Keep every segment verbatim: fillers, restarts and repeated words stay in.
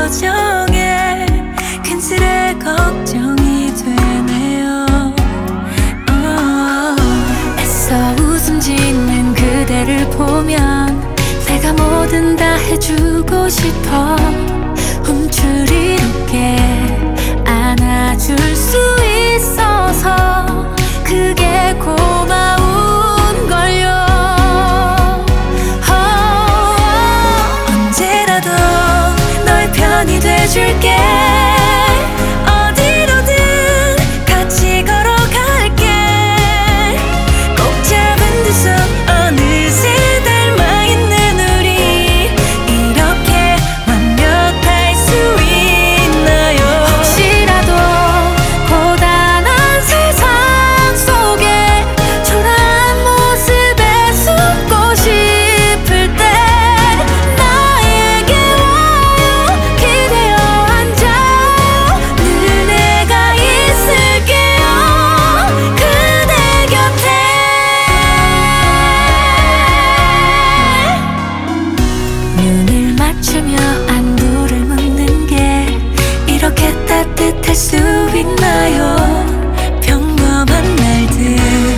표정에 큰스레 걱정이 되네요. oh, 애써 웃음 짓는 그대를 보면 내가 뭐든 다 해주고 싶어. 움츠리게 안아줄 수 있어서 그게 고마운 걸요. oh, 언제라도 너의 편이 돼줄게. 어디로든 같이 걸어갈게. 꼭 잡은 두 손 어느새 닮아있는 우리 이렇게 완벽할 수 있나요? 혹시라도 고단한 세상 속에 초라한 모습에 숨고 싶을 때 나에게 와요. 기대어 앉아요. 늘 내가 있을게요. 그대 곁에. 눈을 맞추며 안부를 묻는 게 이렇게 따뜻할 수 있나요? 평범한 날들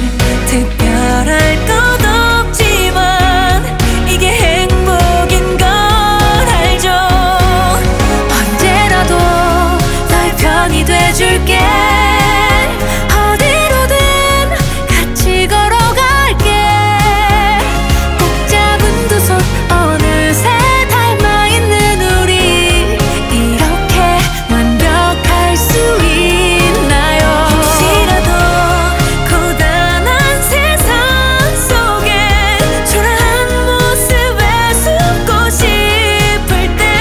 특별할 것 없지만 이게 행복인 걸 알죠. 언제라도 너의 편이 돼줄게. 어디로든 같이 걸어갈게. 꼭 잡은 두 손 어느새 닮아있는 우리 이렇게 완벽할 수 있나요? 혹시라도 고단한 세상 속에 초라한 모습에 숨고 싶을 때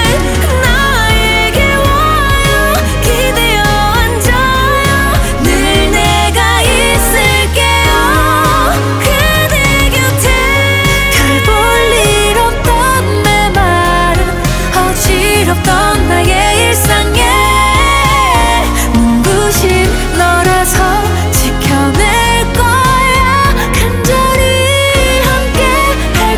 나에게 와요. 기대어 앉아요. 늘 내가 있을게요. 그대 곁에. 별 볼 일 없던 내 말은 어지럽던 나의 일상에 눈부신 너라서 지켜낼 거야. 간절히 함께 할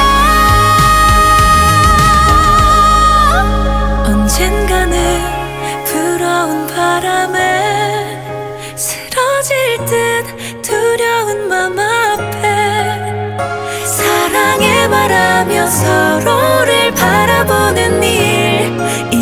거야. 언젠가는 불어온 바람에 쓰러질 듯 두려운 맘 앞에 사랑해 말하며 서로를 바라보는 일